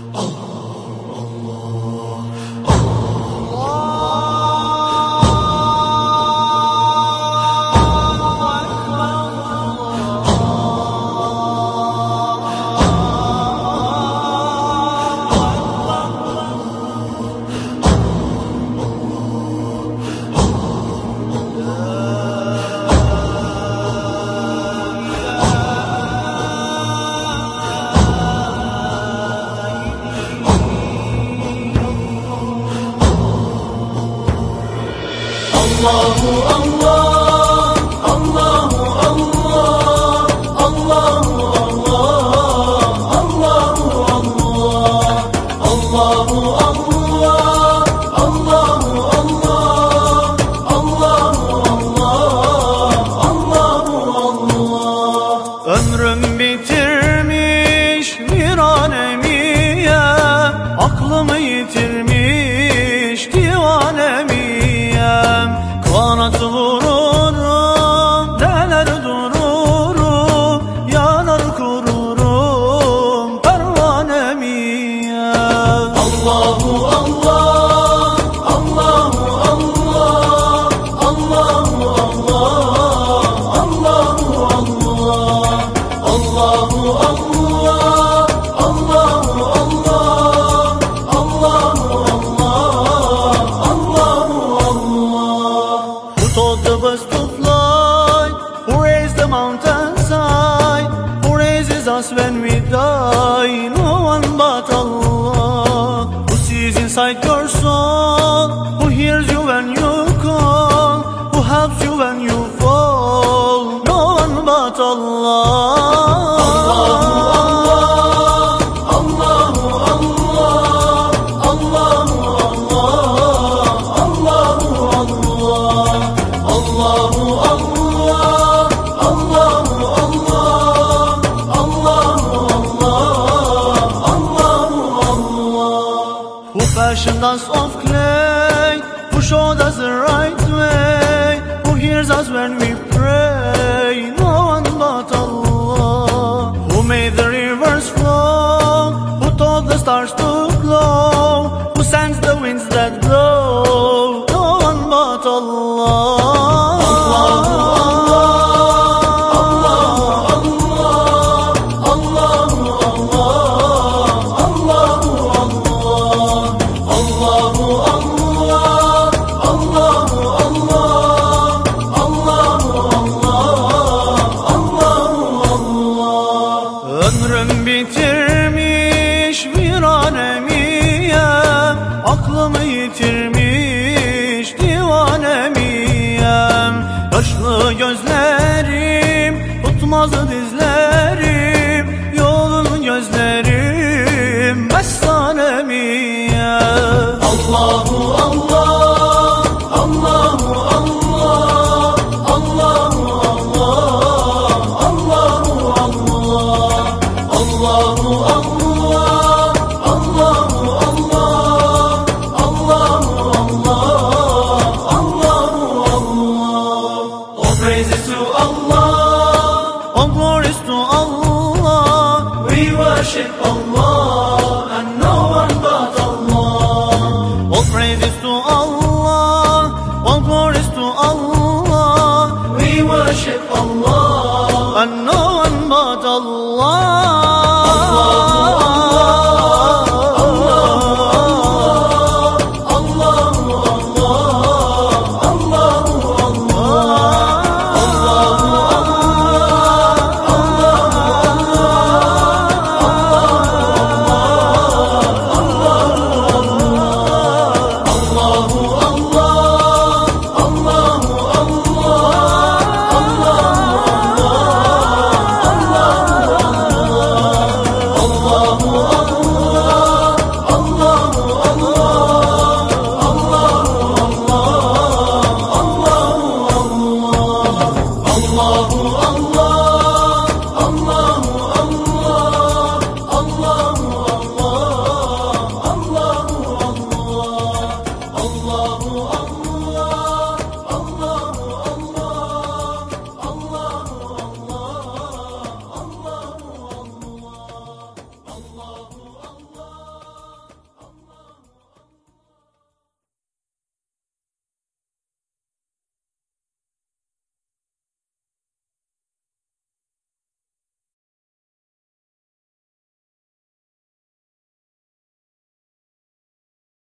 Allahu Allah, Allahu Allah, Allahu Allah, Allahu Allah, Allahu Allah, Allahu Allah, Allahu Allah, Allahu Allah. Ömrüm bitirmiş viranemiye, aklımı yitirmiş divanemiyem. Kanat vururum, deler dururum, yanar kururum pervanemiyem. Allahu Allah, Allahu Allah, Allahu Allah, Allahu Allah, Allahu Allah, Allahu Allah, Allahu Allah. Who taught the birds to fly? Who raised the mountainside? Who raises us when we die? No one but Allah. Who sees inside your soul? Who hears you when you call? Who helps you when you fall? No one but Allah. Who fashioned us of clay? Who showed us the right way? Who hears us when we pray? No one but Allah. Who made the rivers flow? Who taught the stars to glow? Who sends the winds that blow? No one but Allah. Ömrüm bitirmiş viranemiye, aklımı yitirmiş divanemiyem. Yaşlı gözlerim, tutmaz dizlerim, yolun gözlerim mestanemiyem. Allahu Allah, Allahu Allah, Allahu Allah, Allahu Allah, Allahu Allah, Allahu Allah, Allahu Allah, Allahu Allah. All praises to Allah, all glories to Allah. We worship Allah.